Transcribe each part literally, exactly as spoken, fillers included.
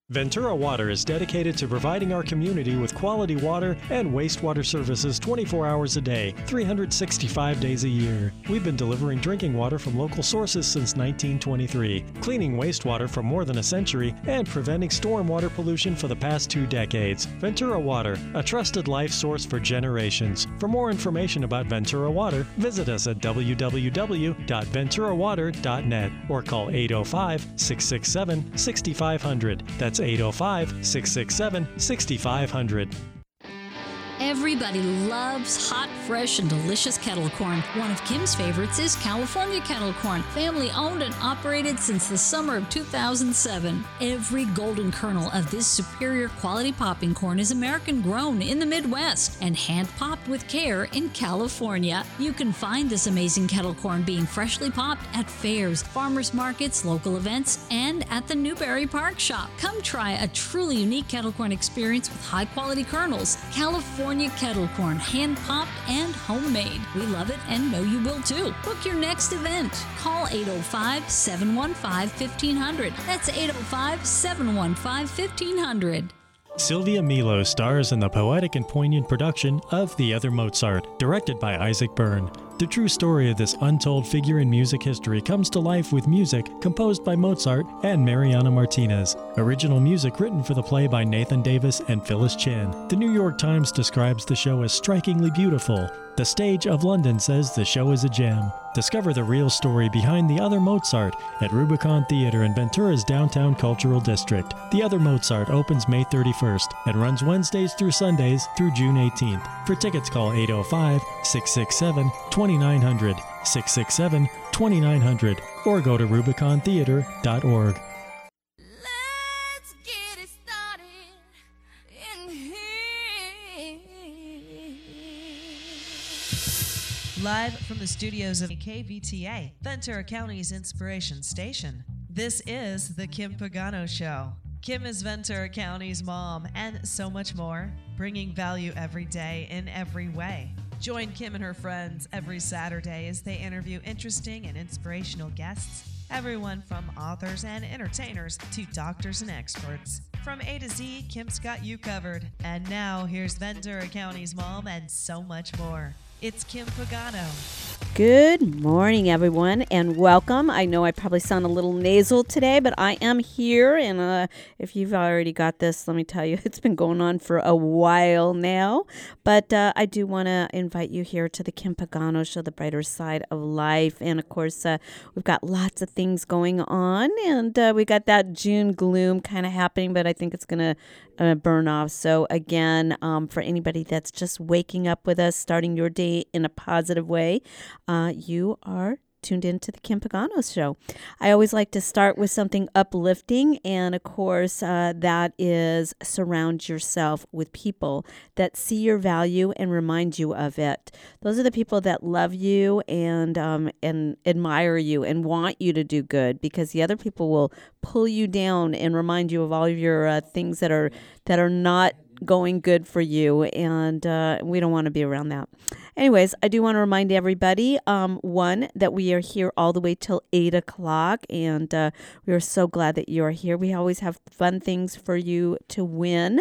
Ventura Water is dedicated to providing our community with quality water and wastewater services twenty-four hours a day, three hundred sixty-five days a year. We've been delivering drinking water from local sources since nineteen twenty-three, cleaning wastewater for more than a century, and preventing stormwater pollution for the past two decades. Ventura Water, a trusted life source for generations. For more information about Ventura Water, visit us at w w w dot ventura water dot net or call eight oh five, six six seven, six five zero zero. That's eight oh five, six six seven, six five zero zero. Everybody loves hot, fresh, and delicious kettle corn. One of Kim's favorites is California kettle corn, family owned and operated since the summer of two thousand seven. Every golden kernel of this superior quality popping corn is American grown in the Midwest and hand popped with care in California. You can find this amazing kettle corn being freshly popped at fairs, farmers markets, local events, and at the Newberry Park Shop. Come try a truly unique kettle corn experience with high quality kernels. California kettle corn, hand popped and homemade. We love it and know you will too. Book your next event. Call eight oh five, seven one five, one five zero zero. That's eight oh five, seven one five, one five zero zero. Sylvia Milo stars in the poetic and poignant production of The Other Mozart, directed by Isaac Byrne. The true story of this untold figure in music history comes to life with music composed by Mozart and Mariana Martinez. Original music written for the play by Nathan Davis and Phyllis Chen. The New York Times describes the show as strikingly beautiful. The Stage of London says the show is a gem. Discover the real story behind The Other Mozart at Rubicon Theater in Ventura's downtown cultural district. The Other Mozart opens May thirty-first and runs Wednesdays through Sundays through June eighteenth. For tickets, call eight oh five, six six seven, two nine zero zero, six six seven, two nine zero zero, or go to rubicon theater dot org. Live from the studios of K V T A, Ventura County's Inspiration Station, this is The Kim Pagano Show. Kim is Ventura County's mom and so much more, bringing value every day in every way. Join Kim and her friends every Saturday as they interview interesting and inspirational guests, everyone from authors and entertainers to doctors and experts. From A to Z, Kim's got you covered. And now, here's Ventura County's mom and so much more. It's Kim Pagano. Good morning, everyone, and welcome. I know I probably sound a little nasal today, but I am here, and uh, if you've already got this, let me tell you, it's been going on for a while now, but uh, I do want to invite you here to the Kim Pagano Show, the brighter side of life, and of course, uh, we've got lots of things going on, and uh, we got that June gloom kind of happening, but I think it's going to uh, burn off. So again, um, for anybody that's just waking up with us, starting your day in a positive way, uh, you are tuned into the Kim Pagano Show. I always like to start with something uplifting, and of course, uh, that is surround yourself with people that see your value and remind you of it. Those are the people that love you and um, and admire you and want you to do good, because the other people will pull you down and remind you of all of your uh, things that are that are not going good for you, and uh, we don't want to be around that. Anyways, I do want to remind everybody, um, one, that we are here all the way till eight o'clock, and uh, we are so glad that you are here. We always have fun things for you to win,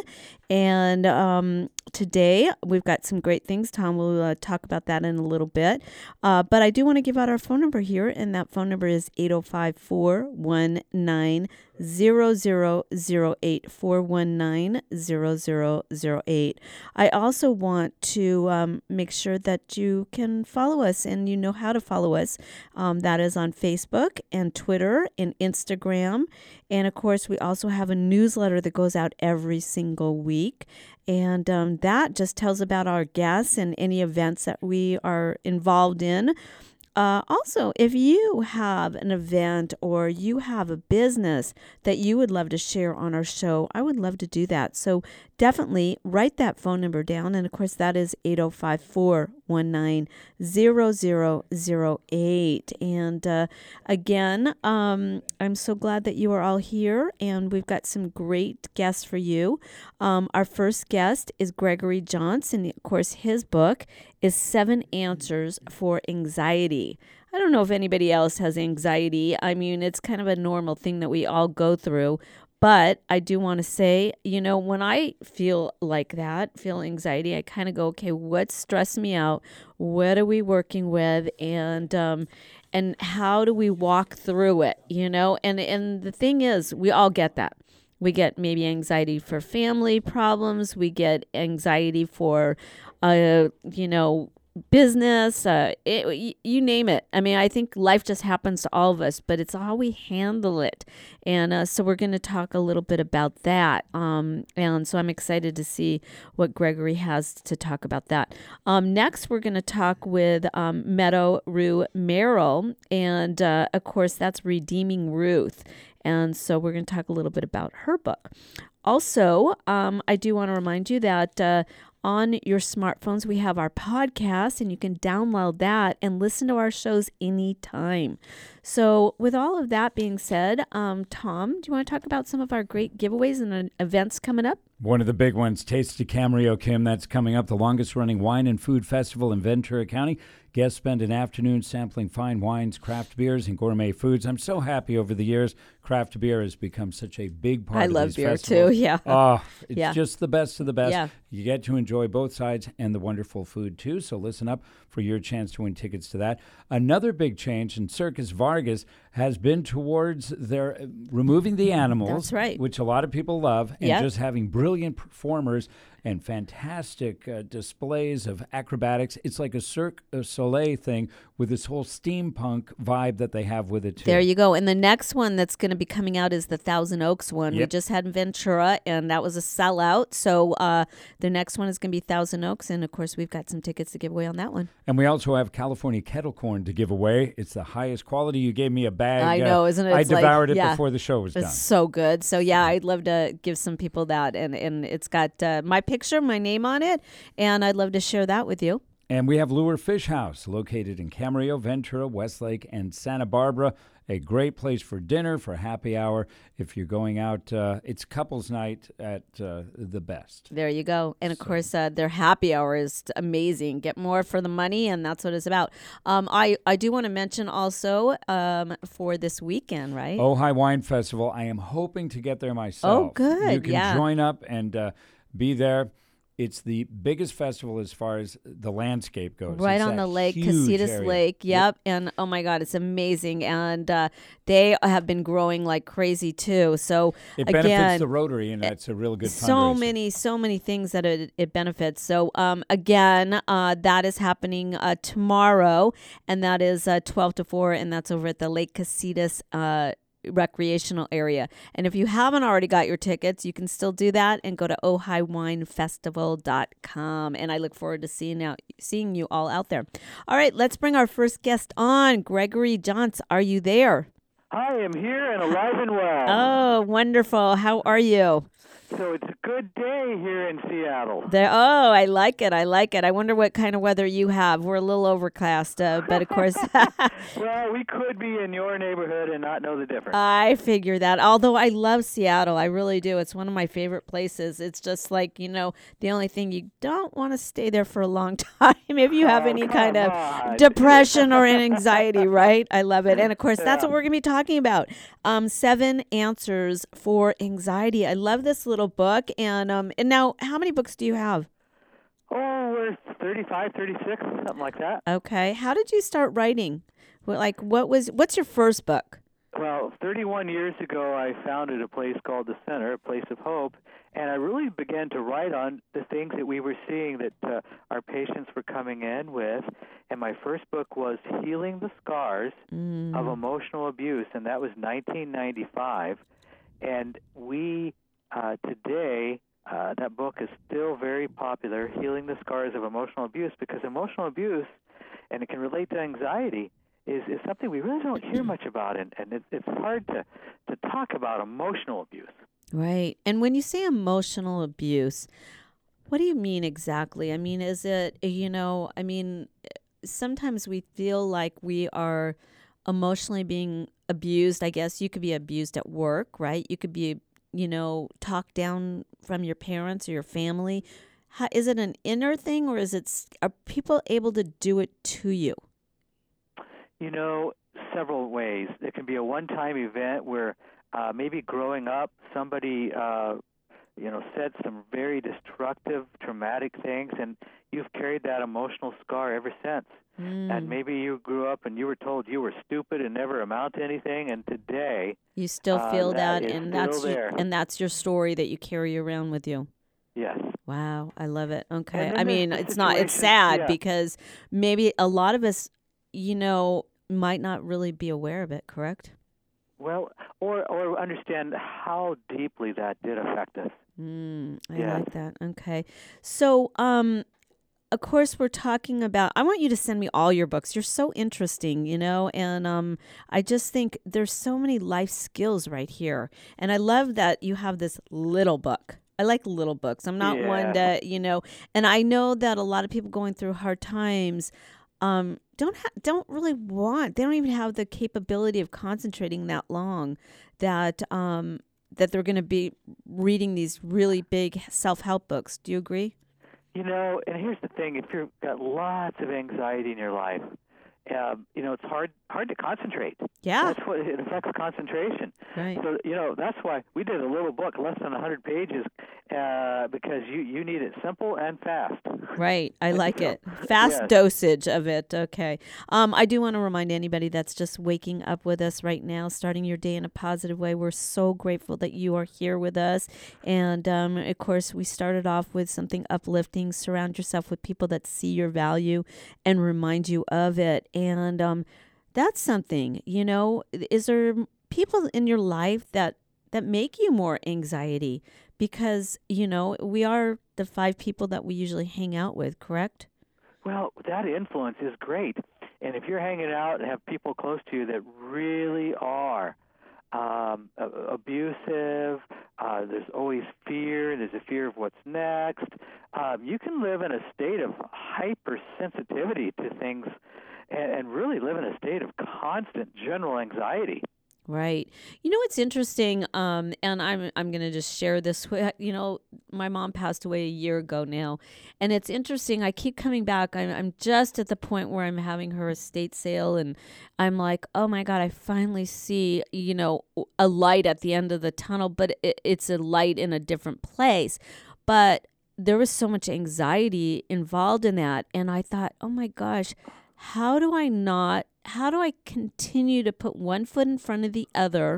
and um, today we've got some great things. Tom will uh, talk about that in a little bit, uh, but I do want to give out our phone number here, and that phone number is eight oh five, four one nine, zero zero zero eight, four one nine, zero zero zero eight. I also want to um, make sure that you can follow us, and you know how to follow us. Um, that is on Facebook and Twitter and Instagram. And of course, we also have a newsletter that goes out every single week. And um, that just tells about our guests and any events that we are involved in. Uh, also, if you have an event or you have a business that you would love to share on our show, I would love to do that. So definitely write that phone number down. And of course, that is eight oh five, four one nine, zero zero zero eight. And uh, again, um, I'm so glad that you are all here, and we've got some great guests for you. Um, our first guest is Gregory Johnson. Of course, his book is Seven Answers for Anxiety. I don't know if anybody else has anxiety. I mean, it's kind of a normal thing that we all go through. But I do want to say, you know, when I feel like that, feel anxiety, I kind of go, okay, what's stressing me out? What are we working with? And um, and how do we walk through it? You know, and and the thing is, we all get that. We get maybe anxiety for family problems. We get anxiety for, uh, you know, business, uh, it, you name it. I mean, I think life just happens to all of us, but it's how we handle it. And uh, so we're going to talk a little bit about that. Um, and so I'm excited to see what Gregory has to talk about that. Um, next, we're going to talk with um, Meadow Rue Merrill. And uh, of course, that's Redeeming Ruth. And so we're going to talk a little bit about her book. Also, um, I do want to remind you that uh, on your smartphones, we have our podcast, and you can download that and listen to our shows anytime. So with all of that being said, um, Tom, do you want to talk about some of our great giveaways and uh, events coming up? One of the big ones, Taste of Camarillo, Kim, that's coming up, the longest-running wine and food festival in Ventura County. Guests spend an afternoon sampling fine wines, craft beers, and gourmet foods. I'm so happy over the years craft beer has become such a big part I of love these beer festivals. too, yeah. Oh, it's yeah. just the best of the best. Yeah. You get to enjoy both sides and the wonderful food, too. So listen up for your chance to win tickets to that. Another big change in Circus Vargas has been towards their uh, removing the animals. That's right. Which a lot of people love, and Yep. just having brilliant performers and fantastic uh, displays of acrobatics. It's like a Cirque du Soleil thing with this whole steampunk vibe that they have with it, too. There you go. And the next one that's going to be coming out is the Thousand Oaks one. Yep. We just had Ventura, and that was a sellout. So uh, the next one is going to be Thousand Oaks. And, of course, we've got some tickets to give away on that one. And we also have California kettle corn to give away. It's the highest quality. You gave me a bag. I know, uh, isn't it? I It's like- devoured it yeah. before the show was done. It's so good. So, yeah, I'd love to give some people that. And, and it's got uh, my picture, my name on it, and I'd love to share that with you. And we have Lure Fish House, located in Camarillo, Ventura, Westlake, and Santa Barbara. A great place for dinner, for happy hour. If you're going out, uh, it's couples night at uh, the best. There you go. And, of So- course, uh, their happy hour is amazing. Get more for the money, and that's what it's about. Um, I, I do want to mention also um, for this weekend, right? Ojai Wine Festival. I am hoping to get there myself. Oh, good. You can Yeah. join up and uh, be there. It's the biggest festival as far as the landscape goes. Right It's on that the lake, huge Casitas area. Lake. Yep. And oh my God, it's amazing. And uh, they have been growing like crazy too. So It again, benefits the Rotary, and that's a real good so fundraiser. many, so many things that it, it benefits. So um, again, uh, that is happening uh, tomorrow, and that is uh, twelve to four, and that's over at the Lake Casitas uh recreational area. And if you haven't already got your tickets, you can still do that and go to ojai wine festival dot com. And I look forward to seeing out seeing you all out there. All right, let's bring our first guest on. Gregory Jontz, are you there? I am here and alive and well. Oh, wonderful. How are you? So it's a good day here in Seattle. There. Oh, I like it. I like it. I wonder what kind of weather you have. We're a little overcast, uh, but of course. Well, we could be in your neighborhood and not know the difference. I figure that. Although I love Seattle, I really do. It's one of my favorite places. It's just like, you know, the only thing you don't want to stay there for a long time if you have Oh, any come kind of on. depression or anxiety, right? I love it. And of course, that's Yeah. what we're going to be talking about. Um, seven answers for anxiety. I love this little book. And um, and now, how many books do you have? Oh, we're thirty-five, thirty-six, something like that. Okay. How did you start writing? What, like, what was, what's your first book? Well, thirty-one years ago, I founded a place called The Center, a place of hope, and I really began to write on the things that we were seeing that uh, our patients were coming in with. And my first book was Healing the Scars Mm. of Emotional Abuse, and that was nineteen ninety-five. And we, uh, today, uh, that book is still very popular, Healing the Scars of Emotional Abuse, because emotional abuse, and it can relate to anxiety, is, is something we really don't hear much about, and, and it, it's hard to, to talk about emotional abuse. Right. And when you say emotional abuse, what do you mean exactly? I mean, is it, you know, I mean, sometimes we feel like we are emotionally being abused. I guess you could be abused at work, right? You could be, you know, talked down from your parents or your family. How, is it an inner thing, or is it, are people able to do it to you? You know, several ways. It can be a one-time event where Uh, maybe growing up, somebody uh, you know said some very destructive, traumatic things, and you've carried that emotional scar ever since. Mm. And maybe you grew up and you were told you were stupid and never amount to anything, and today You still uh, feel that, that, is and still that's your, there. and that's your story that you carry around with you. Yes. Wow, I love it. Okay. then I there's mean, the it's not, it's situation- sad yeah. because maybe a lot of us, you know, might not really be aware of it, correct? Well, or or understand how deeply that did affect us. Mm, I Yes. like that. Okay. So, um, of course, we're talking about, I want you to send me all your books. You're so interesting, you know, and um, I just think there's so many life skills right here. And I love that you have this little book. I like little books. I'm not one Yeah. to, you know, and I know that a lot of people going through hard times um, don't ha- don't really want, they don't even have the capability of concentrating that long that um, that they're going to be reading these really big self-help books. Do you agree? You know, and here's the thing: if you've got lots of anxiety in your life, um, you know, it's hard hard to concentrate. Yeah. That's what it affects concentration. Right. So you know, that's why we did a little book, less than one hundred pages, uh, because you you need it simple and fast. Right. I like So, it. Fast yes. dosage of it. Okay. Um, I do want to remind anybody that's just waking up with us right now, starting your day in a positive way. We're so grateful that you are here with us. And um, of course, we started off with something uplifting. Surround yourself with people that see your value and remind you of it. And um, that's something, you know, is there people in your life that that make you more anxiety? Because, you know, we are the five people that we usually hang out with, correct? Well, that influence is great. And if you're hanging out and have people close to you that really are um, a- abusive, uh, there's always fear, there's a fear of what's next, um, you can live in a state of hypersensitivity to things and, and really live in a state of constant general anxiety. Right. You know, it's interesting, um, and I'm I'm going to just share this with, you know, my mom passed away a year ago now, and it's interesting. I keep coming back. I'm, I'm just at the point where I'm having her estate sale, and I'm like, oh my God, I finally see, you know, a light at the end of the tunnel, but it, it's a light in a different place. But there was so much anxiety involved in that, and I thought, oh my gosh, how do I not, how do I continue to put one foot in front of the other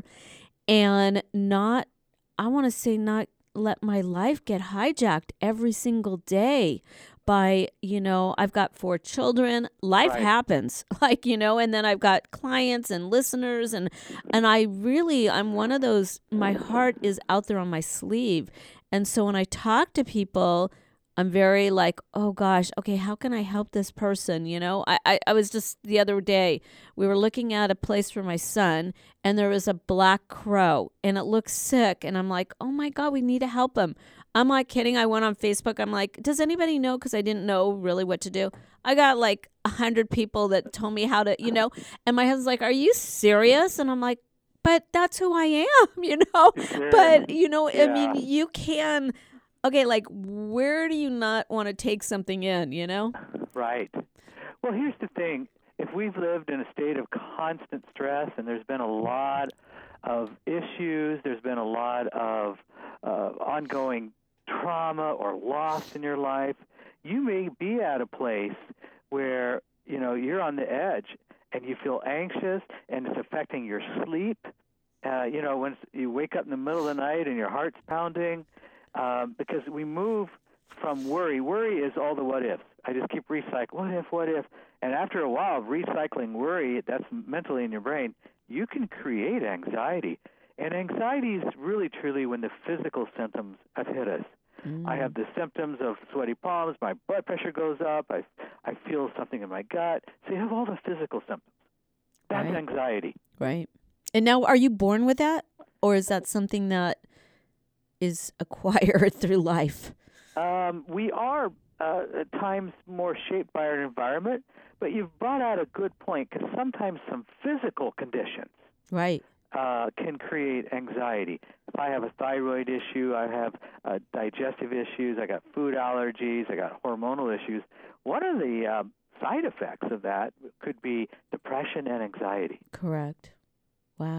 and not, I want to say, not let my life get hijacked every single day by, you know, I've got four children. Life Right. happens, like, you know, and then I've got clients and listeners, and and I really, I'm one of those, my heart is out there on my sleeve. And so when I talk to people, I'm very like, oh gosh, okay, how can I help this person? You know, I, I, I was just the other day, we were looking at a place for my son, and there was a black crow, and it looked sick. And I'm like, oh my God, we need to help him. I'm not kidding. I went on Facebook. I'm like, does anybody know? Because I didn't know really what to do. I got like a hundred people that told me how to, you know, and my husband's like, are you serious? And I'm like, but that's who I am, you know, Sure. but, you know, I Yeah. mean, you can. Okay, like, where do you not want to take something in, you know? Right. Well, here's the thing. If we've lived in a state of constant stress and there's been a lot of issues, there's been a lot of uh, ongoing trauma or loss in your life, you may be at a place where, you know, you're on the edge and you feel anxious and it's affecting your sleep. Uh, you know, when you wake up in the middle of the night and your heart's pounding, um, because we move from worry. Worry is all the what ifs. I just keep recycling. What if, what if? And after a while of recycling worry, that's mentally in your brain, you can create anxiety. And anxiety is really, truly when the physical symptoms have hit us. Mm. I have the symptoms of sweaty palms, my blood pressure goes up, I, I feel something in my gut. So you have all the physical symptoms. That's Right. anxiety. Right. And now, are you born with that? Or is that something that is acquired through life? Um, we are uh, at times more shaped by our environment, but you've brought out a good point because sometimes some physical conditions Right. uh, can create anxiety. If I have a thyroid issue, I have uh, digestive issues, I got food allergies, I got hormonal issues. One of the um, side effects of that could be depression and anxiety. Correct. Wow.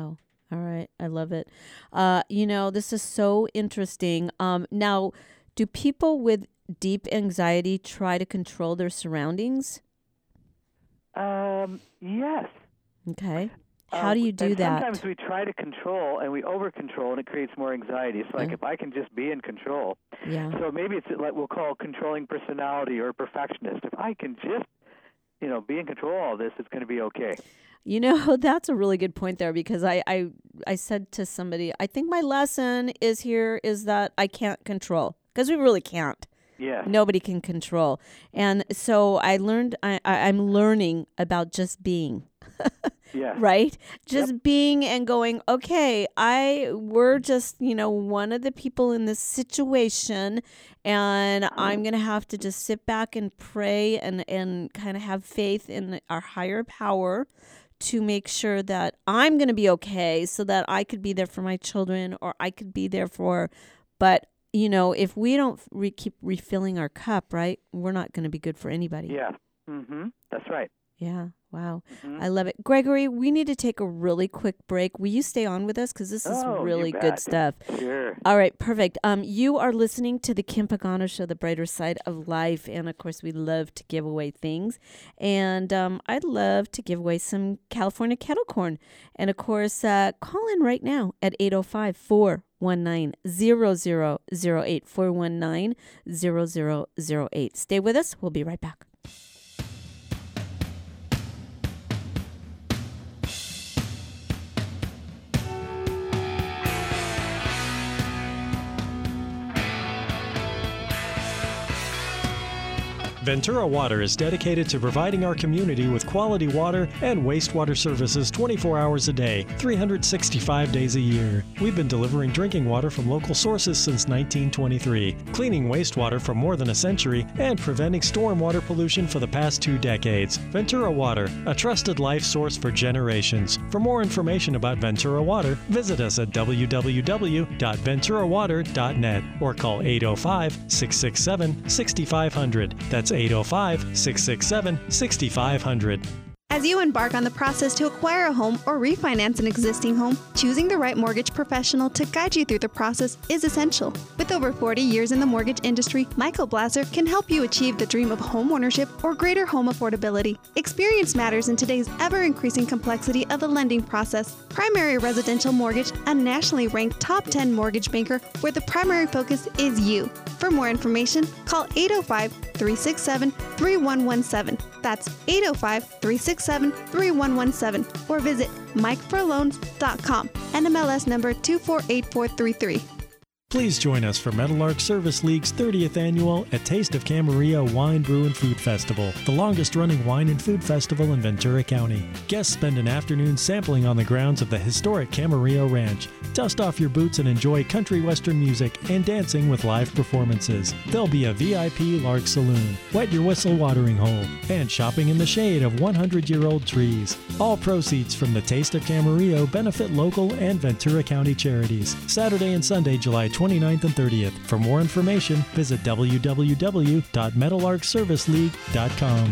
All right. I love it. Uh, you know, this is so interesting. Um, now, do people with deep anxiety try to control their surroundings? Um, yes. Okay. How Um, do you do and that? Sometimes we try to control and we over-control, and it creates more anxiety. It's like Uh. if I can just be in control. Yeah. So maybe it's like we'll call controlling personality or perfectionist. If I can just, you know, be in control of all this, it's going to be okay. You know, that's a really good point there, because I, I, I said to somebody, I think my lesson is here is that I can't control, because we really can't. Yes. Nobody can control. And so I learned, I, I, I'm learning about just being. Yes. Right? Just Yep. being and going, okay, I we're just, you know, one of the people in this situation, and I'm going to have to just sit back and pray and, and kind of have faith in our higher power to make sure that I'm going to be okay, so that I could be there for my children, or I could be there for, but you know, if we don't re- keep refilling our cup, right, we're not going to be good for anybody. Yeah. Mm-hmm. That's right. Yeah. Wow. Mm-hmm. I love it. Gregory, we need to take a really quick break. Will you stay on with us? Because this is Oh, you really good bet. stuff. Sure. All right. Perfect. Um, you are listening to the Kim Pagano Show, the brighter side of life. And of course, we love to give away things. And um, I'd love to give away some California kettle corn. And of course, uh, call in right now at eight oh five, four one nine, zero zero zero eight, four one nine, zero zero zero eight. Stay with us. We'll be right back. Ventura Water is dedicated to providing our community with quality water and wastewater services twenty-four hours a day, three hundred sixty-five days a year. We've been delivering drinking water from local sources since nineteen twenty-three, cleaning wastewater for more than a century, and preventing stormwater pollution for the past two decades. Ventura Water, a trusted life source for generations. For more information about Ventura Water, visit us at w w w dot ventura water dot net or call eight oh five, six six seven, six five zero zero. That's eight oh five, six six seven, six five zero zero. As you embark on the process to acquire a home or refinance an existing home, choosing the right mortgage professional to guide you through the process is essential. With over forty years in the mortgage industry, Michael Blasser can help you achieve the dream of home ownership or greater home affordability. Experience matters in today's ever-increasing complexity of the lending process. Primary Residential Mortgage, a nationally ranked top ten mortgage banker where the primary focus is you. For more information, call eight oh five, three six seven, three one one seven. That's eight oh five, three six seven, three one one seven or visit mike for loans dot com. N M L S number two four eight four three three. Please join us for Meadowlark Service League's thirtieth annual A Taste of Camarillo Wine, Brew, and Food Festival, the longest-running wine and food festival in Ventura County. Guests spend an afternoon sampling on the grounds of the historic Camarillo Ranch. Dust off your boots and enjoy country western music and dancing with live performances. There'll be a V I P Lark Saloon, wet your whistle watering hole, and shopping in the shade of hundred-year-old trees. All proceeds from the Taste of Camarillo benefit local and Ventura County charities. Saturday and Sunday, July twenty-ninth and thirtieth. For more information, visit w w w dot meadowlark service league dot com.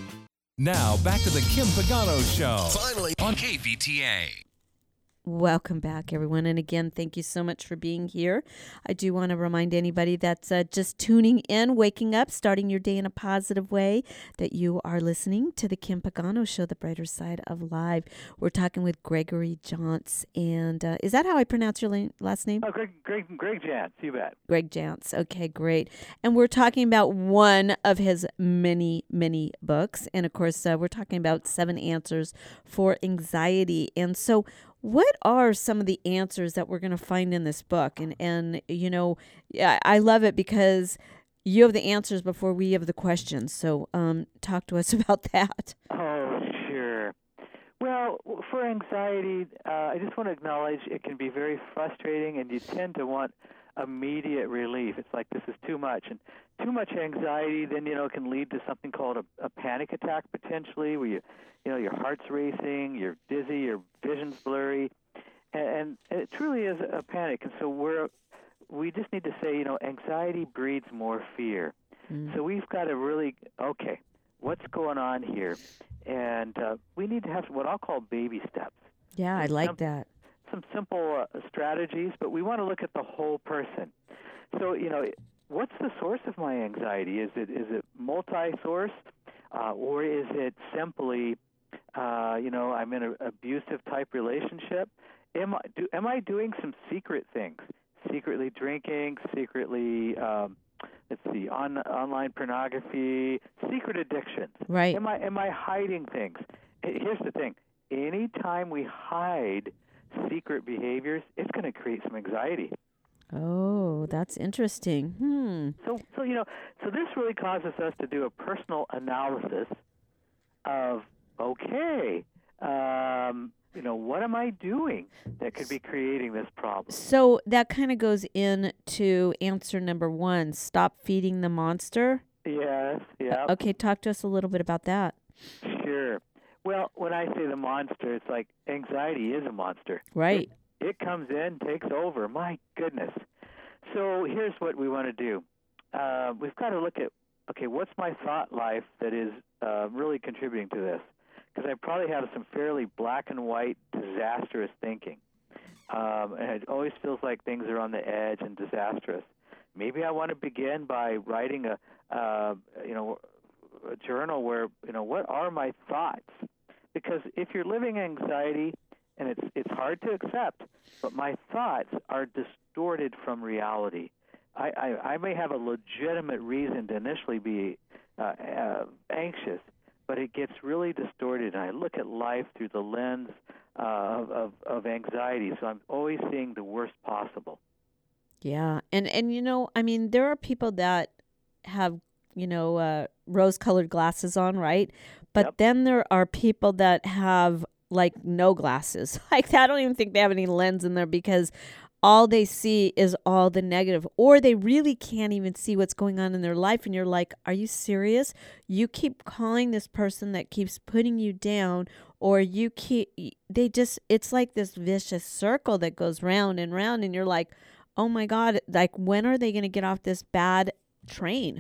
Now, back to the Kim Pagano Show. Finally on K V T A. Welcome back, everyone. And again, thank you so much for being here. I do want to remind anybody that's uh, just tuning in, waking up, starting your day in a positive way, that you are listening to the Kim Pagano Show, the brighter side of life. We're talking with Gregory Jantz. And uh, is that how I pronounce your la- last name? Oh, Greg, Greg, Greg Jantz, you bet. Greg Jantz. Okay, great. And we're talking about one of his many, many books. And of course, uh, we're talking about seven answers for anxiety. And so what are some of the answers that we're going to find in this book? And, and you know, I, I love it because you have the answers before we have the questions. So um, talk to us about that. Oh, sure. Well, for anxiety, uh, I just want to acknowledge it can be very frustrating, and you tend to want immediate relief. It's like this is too much. And too much anxiety then, you know, can lead to something called a, a panic attack potentially, where you, you know, your heart's racing, you're dizzy, your vision's blurry, and, and it truly is a panic. And so we're, we just need to say, you know, anxiety breeds more fear. Mm. So we've got to really, okay, what's going on here? And uh, we need to have what I'll call baby steps. Yeah, I like that. some simple uh, strategies, but we want to look at the whole person. So, you know, what's the source of my anxiety? Is it is it multi-source, uh, or is it simply, uh, you know, I'm in an abusive type relationship? Am I do, am I doing some secret things? Secretly drinking, secretly, um, let's see, on, online pornography, secret addictions. Right. Am I am I hiding things? Here's the thing: anytime we hide secret behaviors, it's going to create some anxiety. Oh, that's interesting. Hmm. So, so you know, so this really causes us to do a personal analysis of, okay, um, you know, what am I doing that could be creating this problem? So that kind of goes into answer number one, stop feeding the monster. Yes, yeah. Uh, okay, talk to us a little bit about that. Sure. Well, when I say the monster, it's like anxiety is a monster. Right. It, it comes in, takes over. My goodness. So here's what we want to do. Uh, we've got to look at, okay, what's my thought life that is uh, really contributing to this? Because I probably have some fairly black and white, disastrous thinking. Um, and it always feels like things are on the edge and disastrous. Maybe I want to begin by writing a, uh, you know, a journal where, you know, what are my thoughts? Because if you're living anxiety, and it's it's hard to accept, but my thoughts are distorted from reality. I, I, I may have a legitimate reason to initially be uh, uh, anxious, but it gets really distorted, and I look at life through the lens uh, of, of, of anxiety, so I'm always seeing the worst possible. Yeah, and, and you know, I mean, there are people that have, you know, uh, rose-colored glasses on, right? But Yep. then there are people that have, like, no glasses. Like, I don't even think they have any lens in there because all they see is all the negative, or they really can't even see what's going on in their life. And you're like, are you serious? You keep calling this person that keeps putting you down, or you keep, they just, it's like this vicious circle that goes round and round. And you're like, oh my God, like, when are they going to get off this bad train?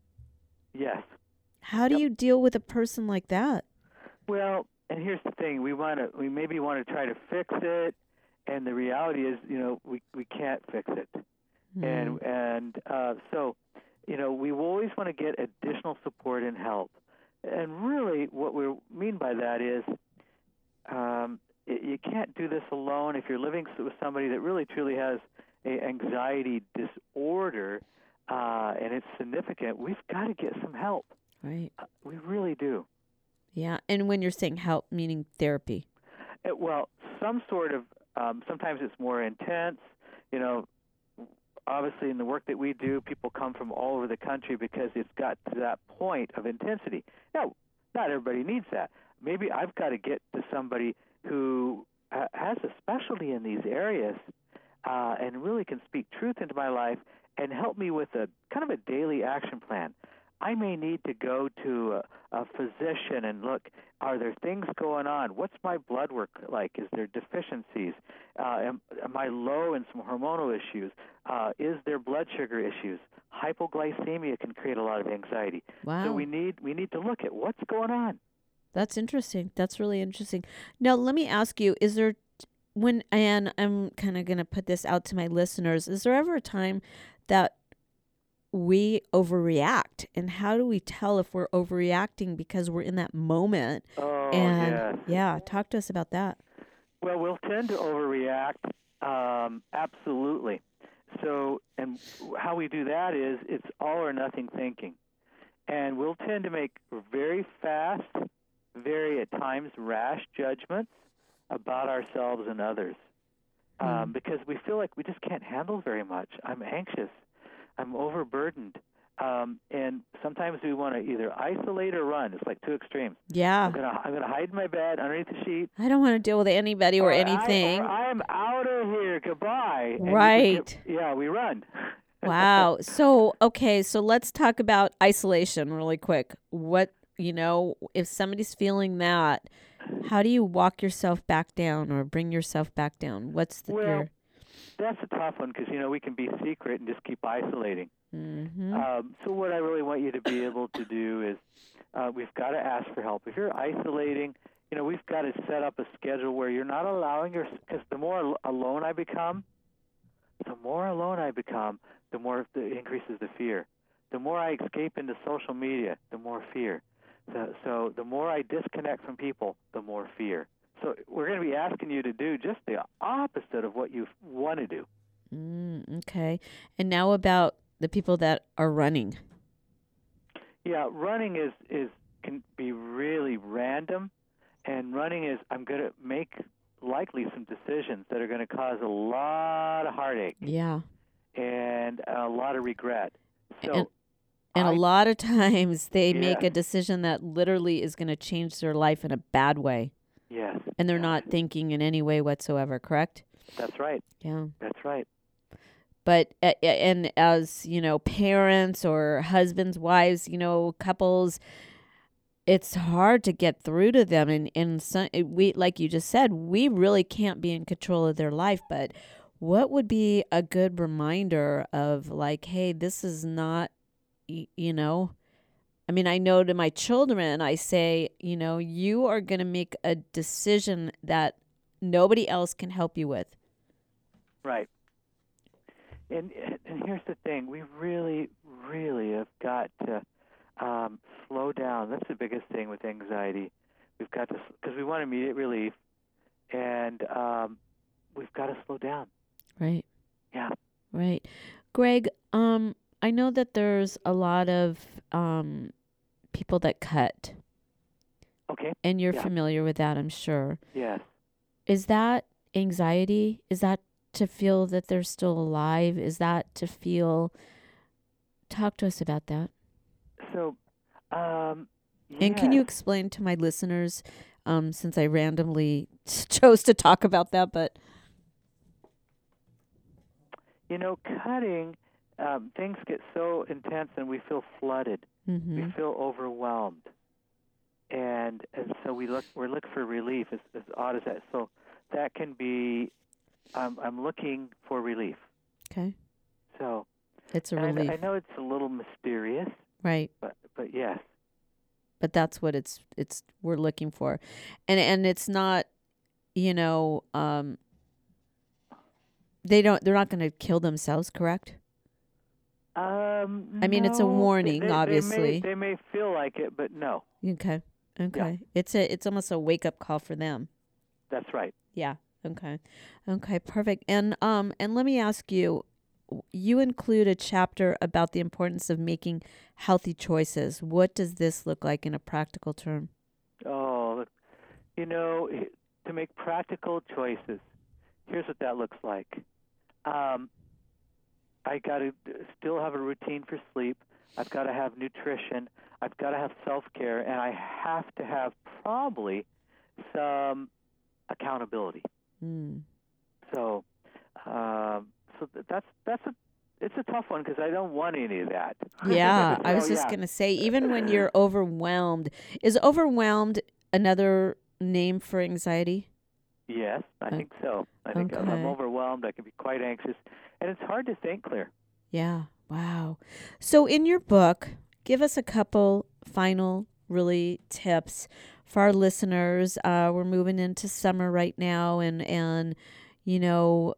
Yes. How do Yep. you deal with a person like that? Well, and here's the thing: we want to, we maybe want to try to fix it, and the reality is, you know, we we can't fix it, Mm. and and uh, so, you know, we always want to get additional support and help, and really, what we mean by that is, um, it, you can't do this alone. If you're living with somebody that really truly has a anxiety disorder, uh, and it's significant, we've got to get some help. Right. Uh, we really do. Yeah. And when you're saying help, meaning therapy. Uh, well, some sort of, um, sometimes it's more intense. You know, obviously in the work that we do, people come from all over the country because it's got to that point of intensity. Now, not everybody needs that. Maybe I've got to get to somebody who uh, has a specialty in these areas uh, and really can speak truth into my life and help me with a kind of a daily action plan. I may need to go to a, a physician and look, are there things going on? What's my blood work like? Is there deficiencies? Uh, am, am I low in some hormonal issues? Uh, is there blood sugar issues? Hypoglycemia can create a lot of anxiety. Wow. So we need we need to look at what's going on. That's interesting. That's really interesting. Now, let me ask you, is there, when, and I'm kind of going to put this out to my listeners, is there ever a time that we overreact, and how do we tell if we're overreacting because we're in that moment? Oh, and yes. yeah, talk to us about that. Well, we'll tend to overreact, um, absolutely. So, and how we do that is it's all or nothing thinking. And we'll tend to make very fast, very at times rash judgments about ourselves and others um, Mm. because we feel like we just can't handle very much. I'm anxious. I'm overburdened. Um, and sometimes we want to either isolate or run. It's like two extremes. Yeah. I'm gonna I'm gonna hide in my bed underneath the sheet. I don't want to deal with anybody or, I- anything. or I'm out of here. Goodbye. And we Right. get- yeah, we run. Wow. So, okay, so let's talk about isolation really quick. What, you know, if somebody's feeling that, how do you walk yourself back down or bring yourself back down? What's the Well, your, That's a tough one because, you know, we can be secret and just keep isolating. Mhm. Um, so what I really want you to be able to do is uh, we've got to ask for help. If you're isolating, you know, we've got to set up a schedule where you're not allowing your, because the more al- alone I become, the more alone I become, the more it increases the fear. The more I escape into social media, the more fear. So, so the more I disconnect from people, the more fear. So we're going to be asking you to do just the opposite of what you want to do. Mm, okay. And now about the people that are running. Yeah, running is, is can be really random, and running is I'm going to make likely some decisions that are going to cause a lot of heartache. Yeah. And a lot of regret. So, and and I, a lot of times they yes. make a decision that literally is going to change their life in a bad way. Yes. And they're yes. not thinking in any way whatsoever, correct? That's right. Yeah. That's right. But, uh, and as, you know, parents or husbands, wives, you know, couples, it's hard to get through to them. And, and some, we, like you just said, we really can't be in control of their life. But what would be a good reminder of like, hey, this is not, y- you know, I mean, I know to my children, I say, you know, you are going to make a decision that nobody else can help you with. Right. And and here's the thing. We really, really have got to um, slow down. That's the biggest thing with anxiety. We've got to, because we want immediate relief, and um, we've got to slow down. Right. Yeah. Right. Greg, um, I know that there's a lot of um, people that cut. Okay. And you're yeah. familiar with that, I'm sure. Yes. Is that anxiety? Is that to feel that they're still alive? Is that to feel... Talk to us about that. So, um, and yes. can you explain to my listeners, um, since I randomly chose to talk about that, but... You know, cutting, um, things get so intense and we feel flooded. Mm-hmm. We feel overwhelmed. And, and so we look, we're looking for relief, as, as odd as that. So that can be, um, I'm looking for relief. Okay. So it's a and relief. I, I know it's a little mysterious. Right. But but yes. But that's what it's it's we're looking for. And and it's not, you know, um they don't they're not going to kill themselves, correct? Um I mean, no, it's a warning, they, they, obviously. They may, they may feel like it, but no. Okay. Okay. Yeah. It's a it's almost a wake-up call for them. That's right. Yeah. Okay. Okay, perfect. And um and let me ask you, you include a chapter about the importance of making healthy choices. What does this look like in a practical term? Oh, you know, to make practical choices, here's what that looks like. Um, I got to still have a routine for sleep. I've got to have nutrition. I've got to have self-care, and I have to have probably some accountability. Mm. So, um, so that's that's a it's a tough one because I don't want any of that. Yeah, so, I was just yeah. gonna say, even when you're overwhelmed, is overwhelmed another name for anxiety? Yes, I Uh, think so. I think if I'm okay. overwhelmed, I can be quite anxious, and it's hard to think clear. Yeah. Wow. So in your book, give us a couple final really tips for our listeners. Uh, we're moving into summer right now, and and you know,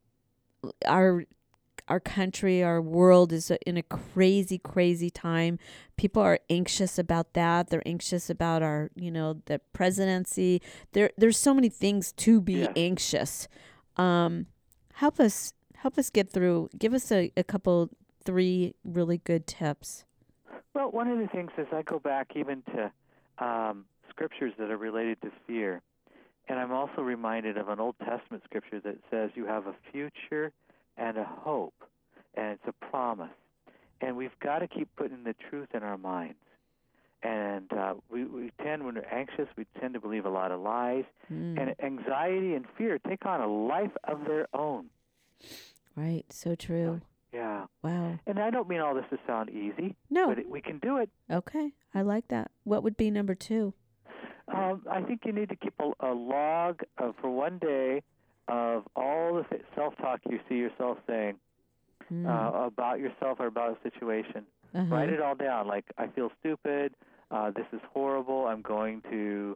our our country, our world is in a crazy, crazy time. People are anxious about that. They're anxious about our, you know, the presidency. There, there's so many things to be Yes. anxious. Um, help us, help us get through. Give us a, a couple, three really good tips. Well, one of the things is I go back even to um, scriptures that are related to fear, and I'm also reminded of an Old Testament scripture that says you have a future and a hope, and it's a promise. And we've got to keep putting the truth in our minds. And uh, we, we tend, when we're anxious, we tend to believe a lot of lies. Mm. And anxiety and fear take on a life of their own. Right. So true. Yeah. Wow. And I don't mean all this to sound easy. No. But it, we can do it. Okay. I like that. What would be number two? Um, I think you need to keep a, a log of, for one day of all the th- self-talk you see yourself saying Mm. uh, about yourself or about a situation. Uh-huh. Write it all down. Like, I feel stupid. Uh, this is horrible. I'm going to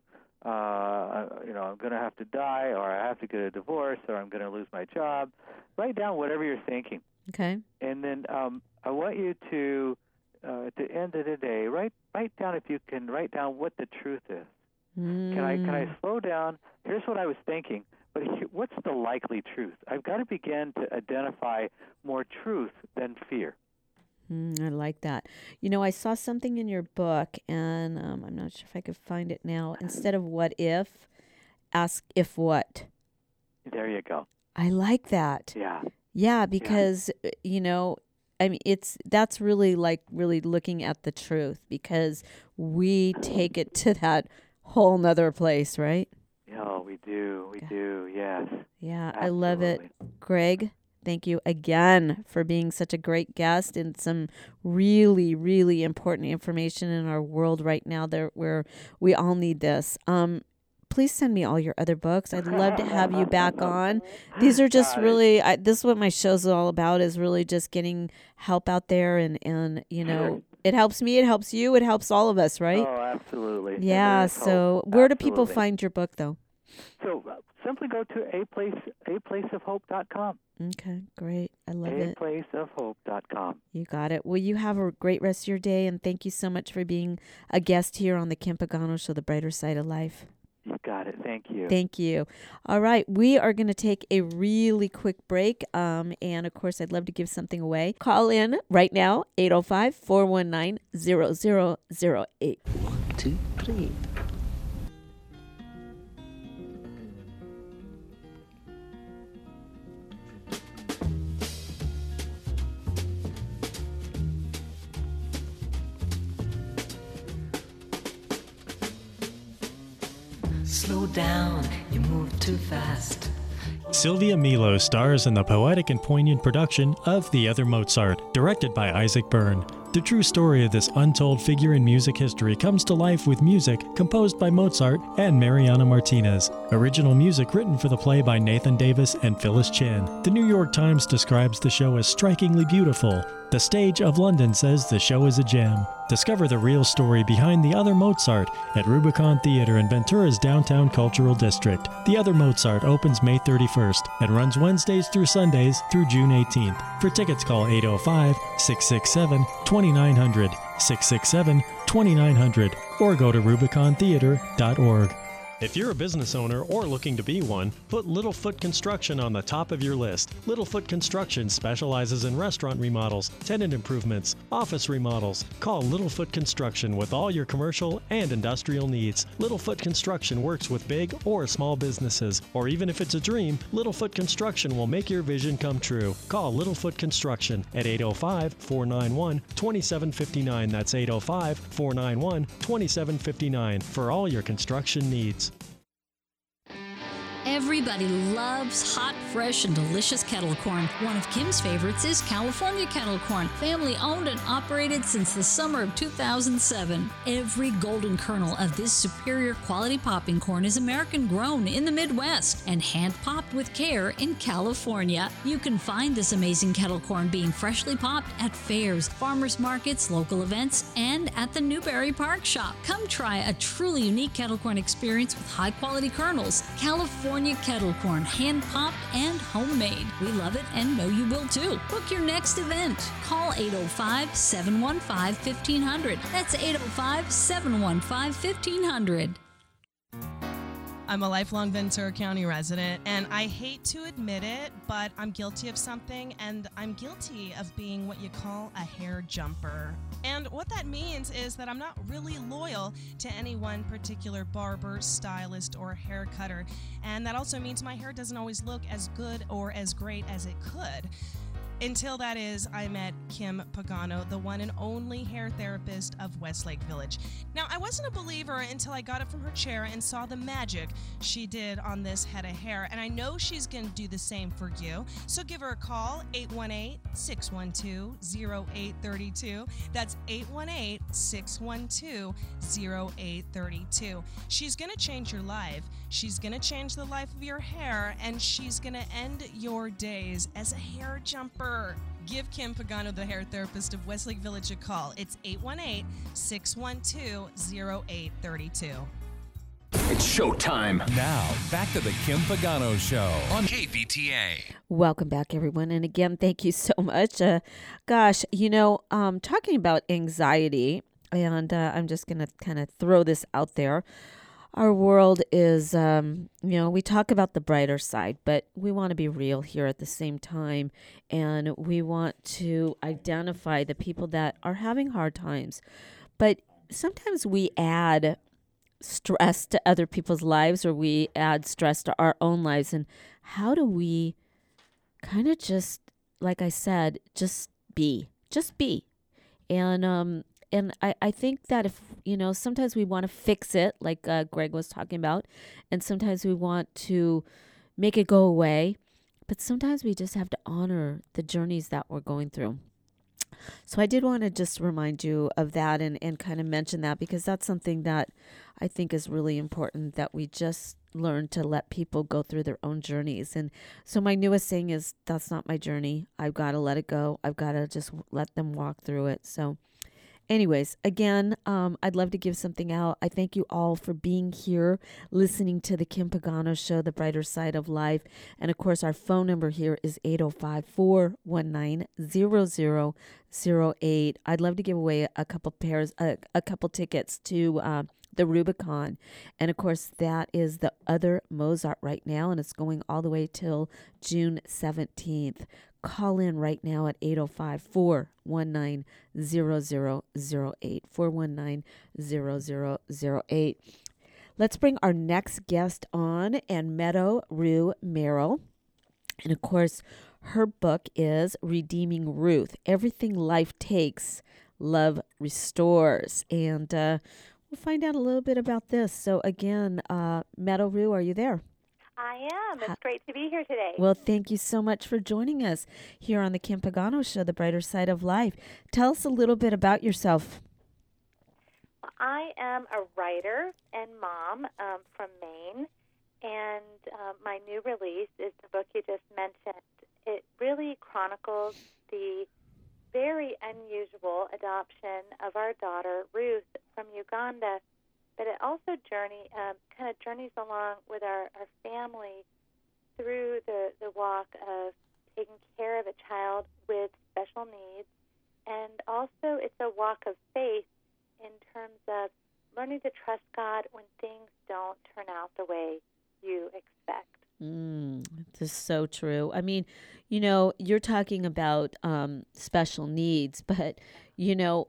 uh, you know, I'm going to have to die, or I have to get a divorce, or I'm going to lose my job. Write down whatever you're thinking. Okay. And then um, I want you to, uh, at the end of the day, write write down, if you can, write down what the truth is. Mm. Can I can I slow down? Here's what I was thinking, but he, what's the likely truth? I've got to begin to identify more truth than fear. Mm, I like that. You know, I saw something in your book, and um, I'm not sure if I could find it now. Instead of what if, ask if what. There you go. I like that. Yeah. Yeah, because, yeah. you know, I mean, it's that's really like really looking at the truth, because we take it to that whole nother place, right? Yeah, we do. We do. Yes. Yeah, Absolutely. I love it. Greg, thank you again for being such a great guest and some really, really important information in our world right now there where we all need this. Um, please send me all your other books. I'd love to have you back on. These are just really, I, this is what my show's all about, is really just getting help out there, and, and you know, Sure. It helps me, it helps you, it helps all of us, right? Oh, absolutely. Yeah, so hope. where do people Absolutely. find your book, though? So uh, simply go to a place a place of hope dot com. Okay, great. I love a it. place of hope dot com. You got it. Well, you have a great rest of your day, and thank you so much for being a guest here on the Kim Pagano Show, The Brighter Side of Life. You got it. Thank you. Thank you. All right. We are going to take a really quick break. Um, and, of course, I'd love to give something away. Call in right now, eight oh five, four one nine, zero zero zero eight. One, two, three. Slow down, you move too fast. Sylvia Milo stars in the poetic and poignant production of The Other Mozart, directed by Isaac Byrne. The true story of this untold figure in music history comes to life with music composed by Mozart and Mariana Martinez. Original music written for the play by Nathan Davis and Phyllis Chen. The New York Times describes the show as strikingly beautiful. The Stage of London says the show is a gem. Discover the real story behind The Other Mozart at Rubicon Theater in Ventura's downtown cultural district. The Other Mozart opens May thirty-first and runs Wednesdays through Sundays through June eighteenth. For tickets, call eight oh five, six six seven, two nine zero zero, six six seven, two nine zero zero, or go to rubicon theater dot org. If you're a business owner or looking to be one, put Littlefoot Construction on the top of your list. Littlefoot Construction specializes in restaurant remodels, tenant improvements, office remodels. Call Littlefoot Construction with all your commercial and industrial needs. Littlefoot Construction works with big or small businesses, or even if it's a dream, Littlefoot Construction will make your vision come true. Call Littlefoot Construction at eight oh five, four nine one, two seven five nine. That's eight oh five, four nine one, two seven five nine for all your construction needs. Everybody loves hot, fresh, and delicious kettle corn. One of Kim's favorites is California kettle corn, family owned and operated since the summer of two thousand seven. Every golden kernel of this superior quality popping corn is American grown in the Midwest and hand popped with care in California. You can find this amazing kettle corn being freshly popped at fairs, farmers markets, local events, and at the Newberry Park Shop. Come try a truly unique kettle corn experience with high quality kernels. California kettle corn, hand popped and homemade. We love it and know you will too. Book your next event. Call eight oh five, seven one five, one five zero zero. That's eight oh five, seven one five, one five zero zero. I'm a lifelong Ventura County resident, and I hate to admit it, but I'm guilty of something, and I'm guilty of being what you call a hair jumper. And what that means is that I'm not really loyal to any one particular barber, stylist, or hair cutter, and that also means my hair doesn't always look as good or as great as it could. Until that is, I met Kim Pagano, the one and only hair therapist of Westlake Village. Now, I wasn't a believer until I got up from her chair and saw the magic she did on this head of hair, and I know she's going to do the same for you. So give her a call, eight one eight, six one two, zero eight three two. That's eight one eight, six one two, zero eight three two. She's going to change your life. She's going to change the life of your hair, and she's going to end your days as a hair jumper. Give Kim Pagano, the hair therapist of Westlake Village, a call. It's eight one eight, six one two, zero eight three two. It's showtime. Now, back to the Kim Pagano Show on K V T A. Welcome back, everyone. And again, thank you so much. Uh, gosh, you know, um, talking about anxiety, and uh, I'm just going to kind of throw this out there. Our world is, um, you know, we talk about the brighter side, but we want to be real here at the same time. And we want to identify the people that are having hard times. But sometimes we add stress to other people's lives, or we add stress to our own lives. And how do we kind of just, like I said, just be, just be. And, um, And I, I think that if, you know, sometimes we want to fix it, like uh, Greg was talking about, and sometimes we want to make it go away, but sometimes we just have to honor the journeys that we're going through. So I did want to just remind you of that and, and kind of mention that, because that's something that I think is really important, that we just learn to let people go through their own journeys. And so my newest saying is, that's not my journey. I've got to let it go. I've got to just let them walk through it. So anyways, again, um, I'd love to give something out. I thank you all for being here, listening to the Kim Pagano Show, The Brighter Side of Life. And, of course, our phone number here is eight oh five, four one nine, zero zero zero eight. I'd love to give away a couple pairs, a, a couple tickets to uh, the Rubicon. And, of course, that is the other Mozart right now, and it's going all the way till June seventeenth. Call in right now at eight oh five, four one nine, zero zero zero eight, four one nine, zero zero zero eight. Let's bring our next guest on, and Meadow Rue Merrill. And, of course, her book is Redeeming Ruth, Everything Life Takes, Love Restores. And uh, we'll find out a little bit about this. So, again, uh, Meadow Rue, are you there? I am. It's great to be here today. Well, thank you so much for joining us here on the Kim Pagano Show, The Brighter Side of Life. Tell us a little bit about yourself. Well, I am a writer and mom um, from Maine, and uh, my new release is the book you just mentioned. It really chronicles the very unusual adoption of our daughter, Ruth, from Uganda. But it also journey um, kind of journeys along with our, our family through the, the walk of taking care of a child with special needs. And also it's a walk of faith in terms of learning to trust God when things don't turn out the way you expect. Mm, this is so true. I mean, you know, you're talking about um, special needs, but, you know,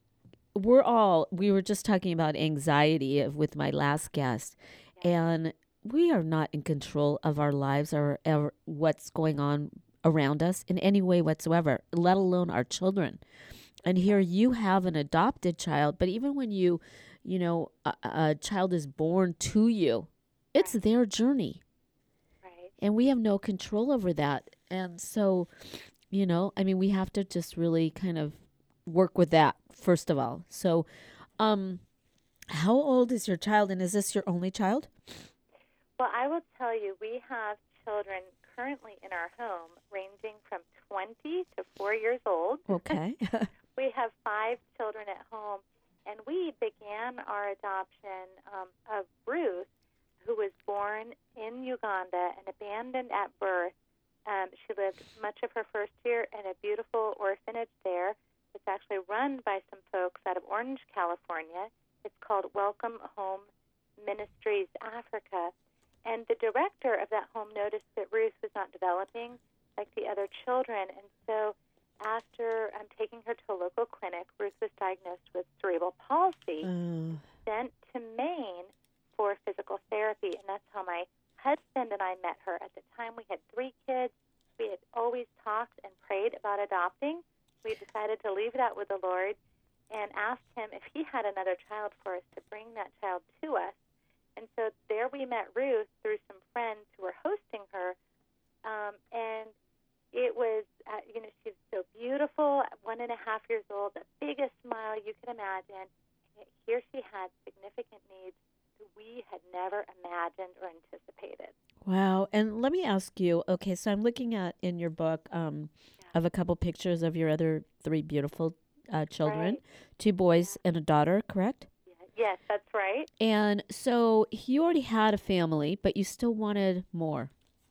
we're all, we were just talking about anxiety with my last guest, and we are not in control of our lives or, or what's going on around us in any way whatsoever, let alone our children. And here you have an adopted child, but even when you, you know, a, a child is born to you, it's right. their journey. Right. And we have no control over that. And so, you know, I mean, we have to just really kind of work with that, first of all. So, um, how old is your child, and is this your only child? Well, I will tell you, we have children currently in our home ranging from twenty to four years old. Okay. We have five children at home, and we began our adoption um, of Ruth, who was born in Uganda and abandoned at birth. Um, she lived much of her first year in a beautiful orphanage there. It's actually run by some folks out of Orange, California. It's called Welcome Home Ministries Africa. And the director of that home noticed that Ruth was not developing like the other children. And so after um, taking her to a local clinic, Ruth was diagnosed with cerebral palsy, mm. sent to Maine for physical therapy. And that's how my husband and I met her. At the time, we had three kids. We had always talked and prayed about adopting. We decided to leave that with the Lord and asked him if he had another child for us to bring that child to us. And so there we met Ruth through some friends who were hosting her. Um, and it was, uh, you know, she was so beautiful, one and a half years old, the biggest smile you could imagine. And here she had significant needs that we had never imagined or anticipated. Wow. And let me ask you, okay, so I'm looking at in your book, um, of a couple pictures of your other three beautiful uh, children, right. two boys yeah. and a daughter, correct? Yeah. Yes, that's right. And so you already had a family, but you still wanted more.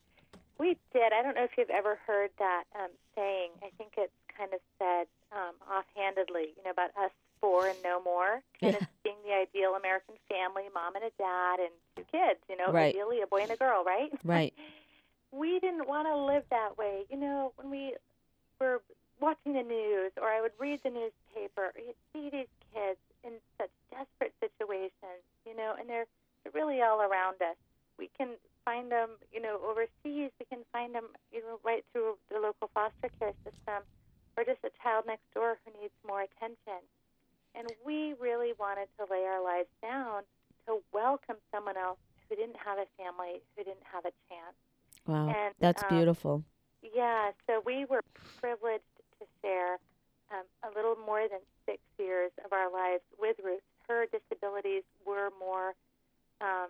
We did. I don't know if you've ever heard that um, saying. I think it's kind of said um, offhandedly, you know, about us four and no more, kind of being the ideal American family, mom and a dad and two kids, you know, right. ideally a boy and a girl, right? Right. We didn't want to live that way. You know, when we were watching the news or I would read the newspaper, you'd see these kids in such desperate situations, you know, and they're, they're really all around us. We can find them, you know, overseas. We can find them, you know, right through the local foster care system or just a child next door who needs more attention. And we really wanted to lay our lives down to welcome someone else who didn't have a family, who didn't have a chance. Wow, and, that's um, beautiful. Yeah, so we were privileged to share um, a little more than six years of our lives with Ruth. Her disabilities were more um,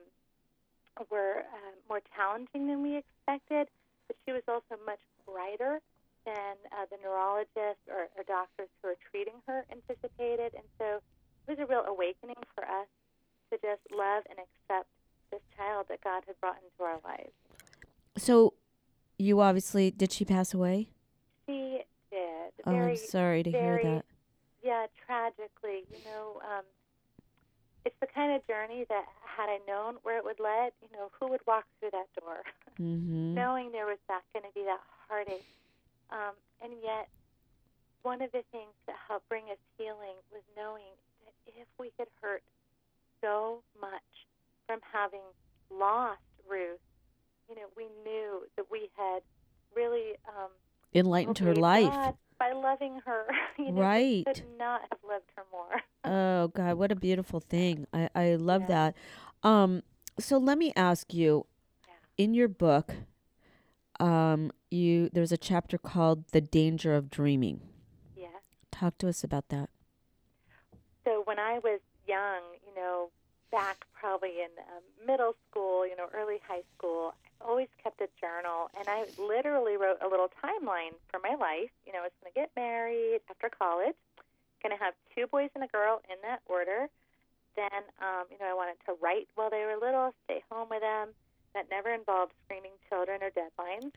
were uh, more challenging than we expected, but she was also much brighter than uh, the neurologists or, or doctors who were treating her anticipated. And so it was a real awakening for us to just love and accept this child that God had brought into our lives. So you obviously, did she pass away? She did. Oh, very, I'm sorry to very, hear that. Yeah, tragically. You know, um, it's the kind of journey that had I known where it would lead, you know, who would walk through that door? Mm-hmm. Knowing there was that going to be that heartache. Um, and yet, one of the things that helped bring us healing was knowing that if we had hurt so much from having lost Ruth, you know, we knew that we had really um, enlightened her obeyed life God by loving her. You know, right. we could not have loved her more. Oh God, what a beautiful thing! I I love Yeah. that. Um, so let me ask you, Yeah. in your book, um, you there's a chapter called "The Danger of Dreaming." Yes. Talk to us about that. So when I was young, you know, back probably in um, middle school, you know, early high school, I always kept a journal, and I literally wrote a little timeline for my life. You know, I was going to get married after college, going to have two boys and a girl in that order. Then, um, you know, I wanted to write while they were little, stay home with them. That never involved screaming children or deadlines.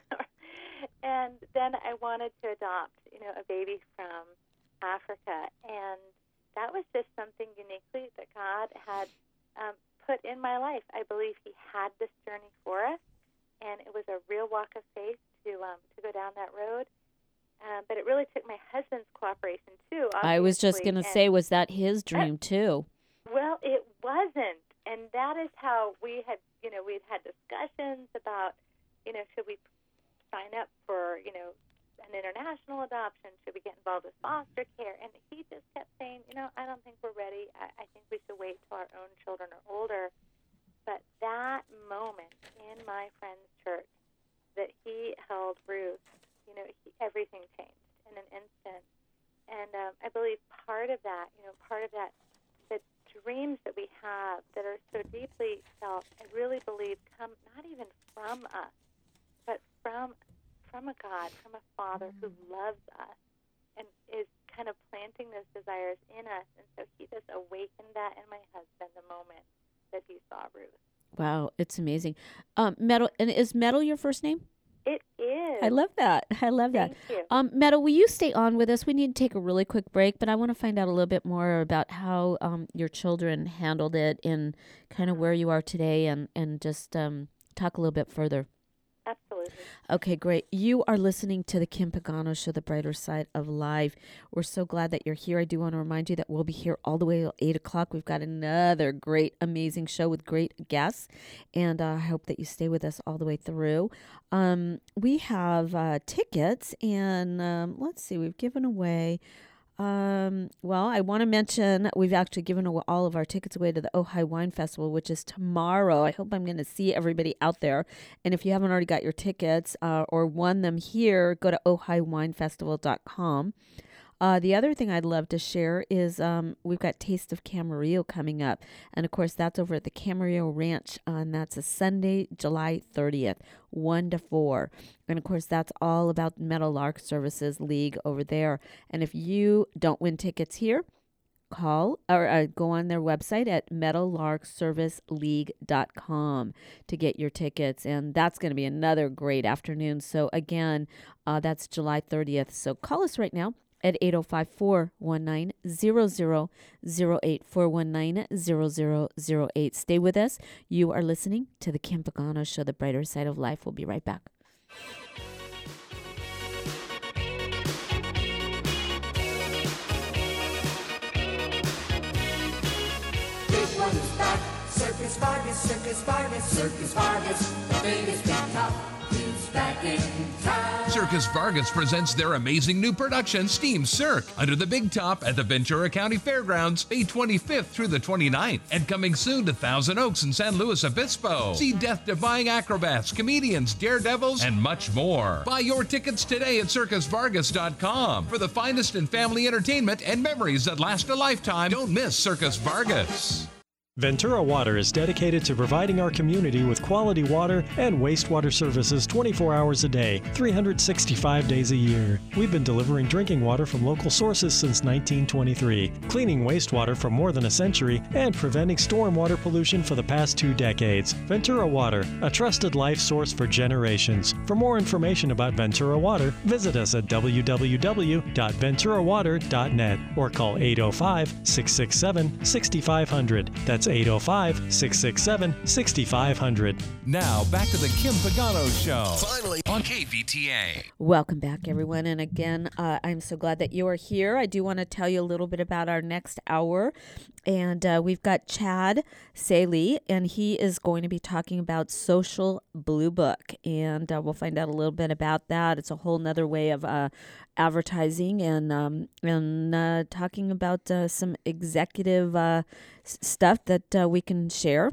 And then I wanted to adopt, you know, a baby from Africa. And that was just something uniquely that God had um, put in my life. I believe He had this journey for us, and it was a real walk of faith to um, to go down that road. Um, but it really took my husband's cooperation too. I was just obviously. going to And- say, was that his dream too? Well, it wasn't, and that is how we had, you know, we'd had discussions about, you know, should we sign up for, you know, an international adoption? Should we get involved with foster care? And he just kept saying, you know, I don't think we're ready. I, I think we should wait till our own children are older. But that moment in my friend's church that he held Ruth, you know, he, everything changed in an instant. And um, I believe part of that, you know, part of that, the dreams that we have that are so deeply felt, I really believe come not even from us, but from from a God, from a Father who loves us and is kind of planting those desires in us. And so He just awakened that in my husband the moment that he saw Ruth. Wow, it's amazing. Um, Metal, and is Metal your first name? It is. I love that. I love that. Thank you. Um, Metal, will you stay on with us? We need to take a really quick break, but I want to find out a little bit more about how um, your children handled it and kind of where you are today, and, and just um, talk a little bit further. Absolutely. Okay, great. You are listening to the Kim Pagano Show, The Brighter Side of Life. We're so glad that you're here. I do want to remind you that we'll be here all the way till eight o'clock. We've got another great, amazing show with great guests, and uh, I hope that you stay with us all the way through. Um, we have uh, tickets, and um, let's see, we've given away... Um, well, I want to mention we've actually given aw- all of our tickets away to the Ojai Wine Festival, which is tomorrow. I hope I'm going to see everybody out there. And if you haven't already got your tickets uh, or won them here, go to ojai wine festival dot com. Uh, the other thing I'd love to share is um, we've got Taste of Camarillo coming up. And, of course, that's over at the Camarillo Ranch, uh, and that's a Sunday, July thirtieth, one to four. And, of course, that's all about Meadowlark Services League over there. And if you don't win tickets here, call or uh, go on their website at meadowlark service league dot com to get your tickets. And that's going to be another great afternoon. So again, uh, that's July thirtieth. So call us right now at eight oh five, four one nine, zero zero zero eight, four one nine, zero zero zero eight. Stay with us. You are listening to The Kim Pagano Show, the brighter side of life. We'll be right back. Big one's back. Circus Vargas, Circus Vargas, Circus Vargas, the biggest big top. He's back in town. Circus Vargas presents their amazing new production, Steam Cirque, under the big top at the Ventura County Fairgrounds, May twenty-fifth through the twenty-ninth, and coming soon to Thousand Oaks and San Luis Obispo. See death-defying acrobats, comedians, daredevils, and much more. Buy your tickets today at circus vargas dot com for the finest in family entertainment and memories that last a lifetime. Don't miss Circus Vargas. Ventura Water is dedicated to providing our community with quality water and wastewater services twenty-four hours a day, three hundred sixty-five days a year. We've been delivering drinking water from local sources since nineteen twenty-three, cleaning wastewater for more than a century, and preventing stormwater pollution for the past two decades. Ventura Water, a trusted life source for generations. For more information about Ventura Water, visit us at w w w dot ventura water dot net or call eight oh five, six six seven, six five zero zero. That's eight oh five, six six seven, six five zero zero. Now, back to the Kim Pagano Show. Finally, on K V T A. Welcome back, everyone. And again, uh, I'm so glad that you are here. I do want to tell you a little bit about our next hour. And uh, we've got Chad Saley, and he is going to be talking about Social Blue Book. And uh, we'll find out a little bit about that. It's a whole nother way of uh, advertising and um, and uh, talking about uh, some executive uh, s- stuff that uh, we can share.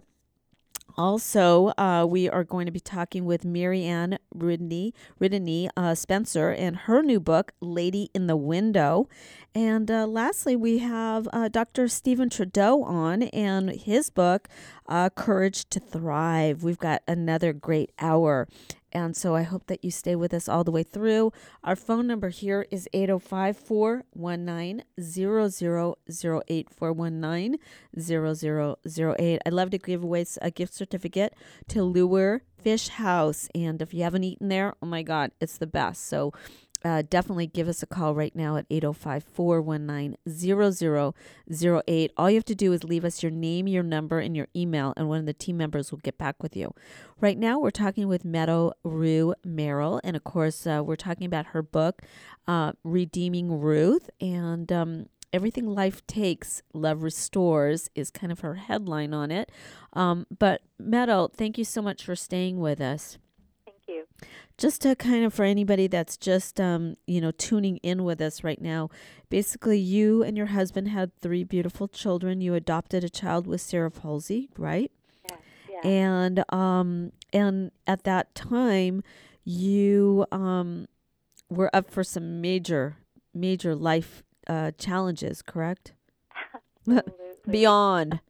Also, uh, we are going to be talking with Marianne Ridney, Ridney uh, Spencer and her new book, Lady in the Window. And uh, lastly, we have uh, Doctor Stephen Trudeau on and his book, uh, Courage to Thrive. We've got another great hour. And so I hope that you stay with us all the way through. Our phone number here is eight oh five, four one nine, zero zero zero eight, four one nine, zero zero zero eight. I'd love to give away a gift certificate to Lure Fish House. And if you haven't eaten there, oh my God, it's the best. So Uh, definitely give us a call right now at eight oh five, four one nine, zero zero zero eight. All you have to do is leave us your name, your number, and your email, and one of the team members will get back with you. Right now, we're talking with Meadow Rue Merrill, and of course, uh, we're talking about her book, uh, Redeeming Ruth, and um, Everything Life Takes, Love Restores is kind of her headline on it. Um, but Meadow, thank you so much for staying with us. You. Just to kind of, for anybody that's just, um, you know, tuning in with us right now, basically you and your husband had three beautiful children. You adopted a child with cerebral palsy, right? Yeah. Yeah. And, um, and at that time, you um, were up for some major, major life uh, challenges, correct? Absolutely. Beyond.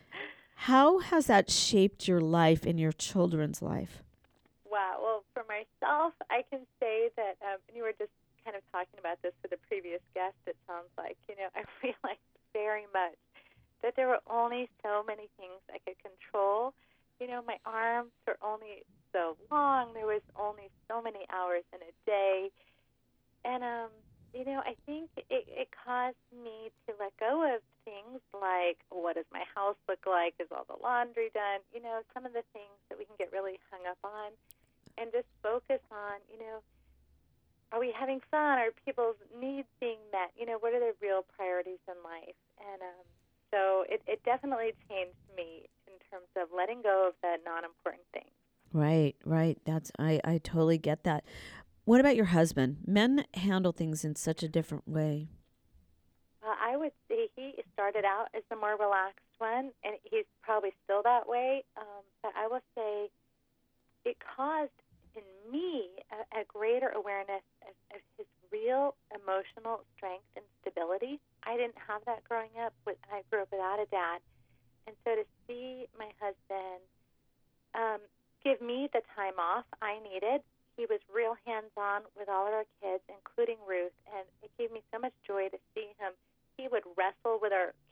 How has that shaped your life and your children's life? Wow. Well, for myself, I can say that, um, and you were just kind of talking about this with the previous guest, it sounds like, you know, I realized very much that there were only so many things I could control. You know, my arms were only so long. There was only so many hours in a day. And, um, you know, I think it, it caused me to let go of things like, what does my house look like? Is all the laundry done? You know, some of the things that we can get really hung up on. And just focus on, you know, are we having fun? Are people's needs being met? You know, what are the real priorities in life? And um, so it, it definitely changed me in terms of letting go of the non-important things. Right, right. That's I, I totally get that. What about your husband? Men handle things in such a different way. Well, I would say he started out as the more relaxed one, and he's probably still that way. Um, but I will say it caused in me a, a greater awareness of, of his real emotional strength and stability. I didn't have that growing up. With, I grew up without a dad. And so to see my husband um, give me the time off I needed, he was real hands-on with all of our kids, including Ruth, and it gave me so much joy to see him. He would wrestle with our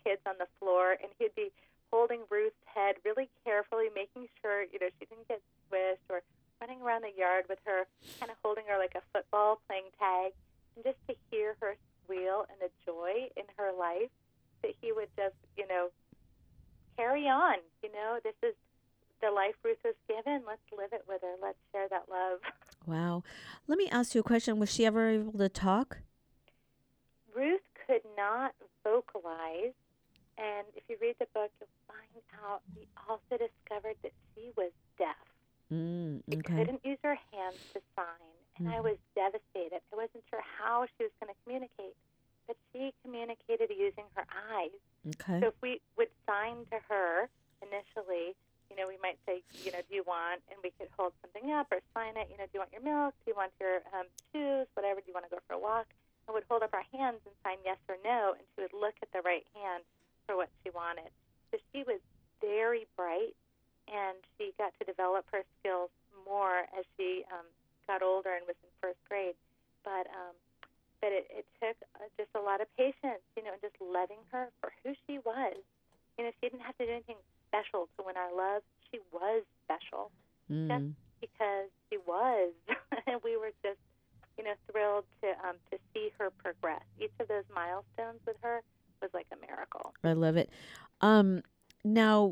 to hear her squeal and the joy in her life, that he would just, you know, carry on. You know, this is the life Ruth was given. Let's live it with her. Let's share that love. Wow. Let me ask you a question. Was she ever able to talk? Ruth could not vocalize, and if you read the book, you'll find out we also discovered that she was deaf. Mm, She okay. couldn't use her hands to sign, and I was devastated. I wasn't sure how she was going to communicate, but she communicated using her eyes. Okay. So if we would sign to her initially, you know, we might say, you know, do you want, and we could hold something up or sign it, you know, do you want your milk, do you want your um, shoes, whatever, do you want to go for a walk? I would hold up our hands and sign yes or no, and she would look at the right hand for what she wanted. So she was very bright, and she got to develop her skills more as she um, got older and was in first grade. But um, but it, it took uh, just a lot of patience, you know, and just loving her for who she was. You know, she didn't have to do anything special to win our love. She was special Mm. just because she was. And we were just, you know, thrilled to um, to see her progress. Each of those milestones with her was like a miracle. I love it. Um, now,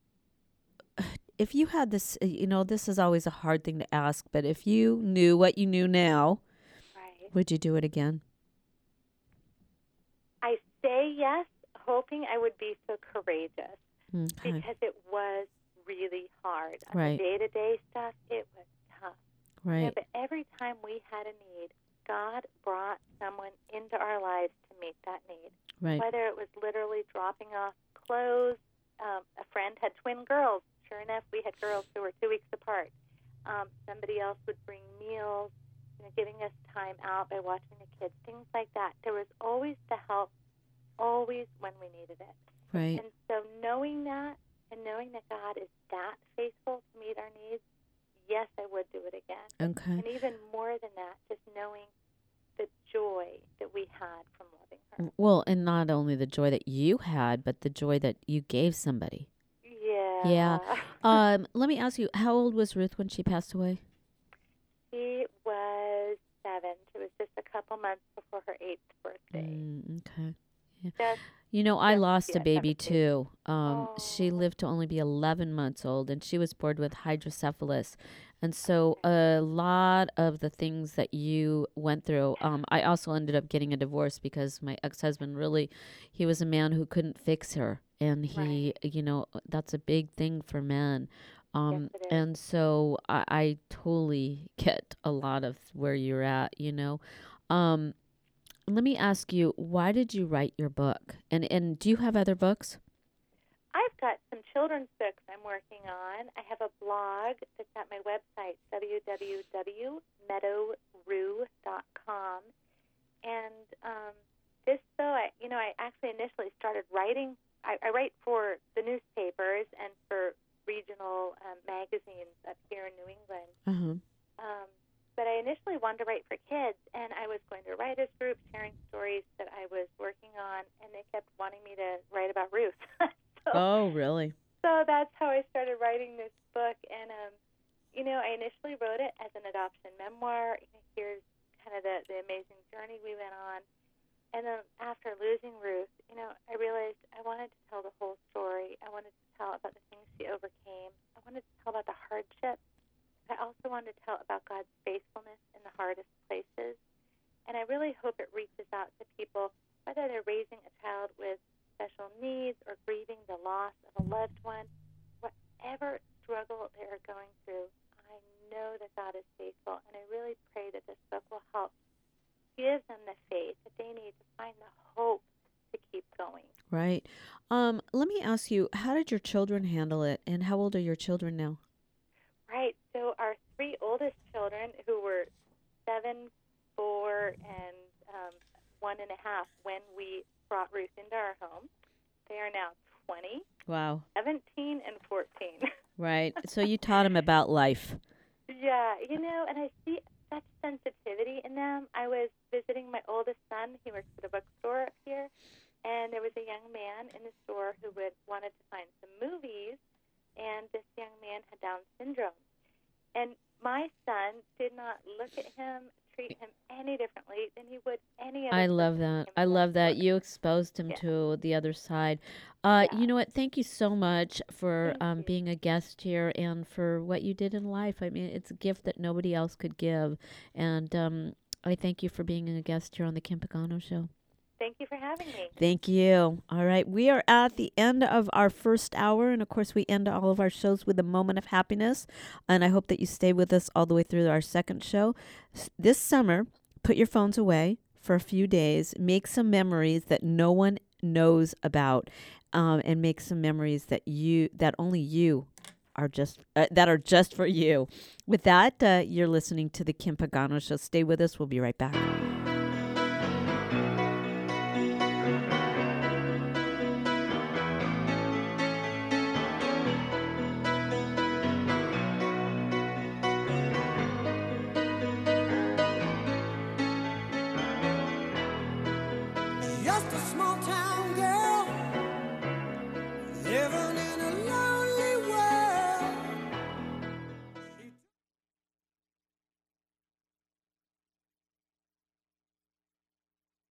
if you had this, uh, you know, this is always a hard thing to ask, but if you knew what you knew now, Right. would you do it again? I say yes, hoping I would be so courageous Okay. because it was really hard. On Right. the day-to-day stuff, it was tough. Yeah, Right. but every time we had a need, God brought someone into our lives to meet that need. Right. Whether it was literally dropping off clothes, um, a friend had twin girls. Sure enough, we had girls who were two weeks apart. Um, somebody else would bring meals, you know, giving us time out by watching the kids, things like that. There was always the help, always when we needed it. Right. And so knowing that and knowing that God is that faithful to meet our needs, yes, I would do it again. Okay. And even more than that, just knowing the joy that we had from loving her. Well, and not only the joy that you had, but the joy that you gave somebody. Yeah. Yeah. Um, let me ask you, how old was Ruth when she passed away? She was seven. She was just a couple months before her eighth birthday. Mm, okay. Yeah. Just, You know, I just- lost yeah, a baby seventeen. too. Um, She Oh. lived to only be eleven months old, and she was born with hydrocephalus. And so a lot of the things that you went through, um, I also ended up getting a divorce because my ex-husband really, he was a man who couldn't fix her. And he, you know, that's a big thing for men. Um, it is. and so I, I totally get a lot of where you're at, you know. Um, let me ask you, why did you write your book? And and do you have other books? I've got some children's books I'm working on. I have a blog that's at my website, w w w dot meadow rue dot com. And um, this, though, I, you know, I actually initially started writing. I, I write for the newspapers and for regional um, magazines up here in New England. Uh-huh. Um, but I initially wanted to write for kids, and I was going to writers groups sharing stories that I was working on, and they kept wanting me to write about Ruth. so, Oh, really? so that's how I started writing this book. And, um, you know, I initially wrote it as an adoption memoir. You know, here's kind of the, the amazing journey we went on. And then after losing Ruth, you know, I realized I wanted to tell the whole story. I wanted to tell about the things she overcame. I wanted to tell about the hardships. I also wanted to tell about God's faithfulness in the hardest places. And I really hope it reaches out to people, whether they're raising a child with special needs or grieving the loss of a loved one, whatever struggle they're going through, I know that God is faithful. And I really pray that this book will help give them the faith that they need to find the hope to keep going. Right. Um, let me ask you, how did your children handle it, and how old are your children now? Right. So our three oldest children, who were seven, four, and um, one and a half when we brought Ruth into our home, they are now twenty, Wow. seventeen, and fourteen. Right. So you taught them about life. Yeah, you know, and I see such sensitivity in them. I was visiting my oldest son. He works at a bookstore up here, and there was a young man in the store who would wanted to find some movies, and this young man had Down syndrome. And my son did not look at him, treat him any differently than he would any other I love person that. in I the love that. world. You exposed him Yeah. to the other side. Uh, Yeah. You know what? Thank you so much for Thank um, you. being a guest here and for what you did in life. I mean, it's a gift that nobody else could give. And um, I thank you for being a guest here on the Kim Pagano Show. Thank you for having me. Thank you. All right. We are at the end of our first hour. And of course, we end all of our shows with a moment of happiness. And I hope that you stay with us all the way through our second show. S- This summer, put your phones away for a few days. Make some memories that no one knows about. Um, and make some memories that you, that only you are just, uh, that are just for you. With that, uh, you're listening to the Kim Pagano Show. Stay with us. We'll be right back. Just a small town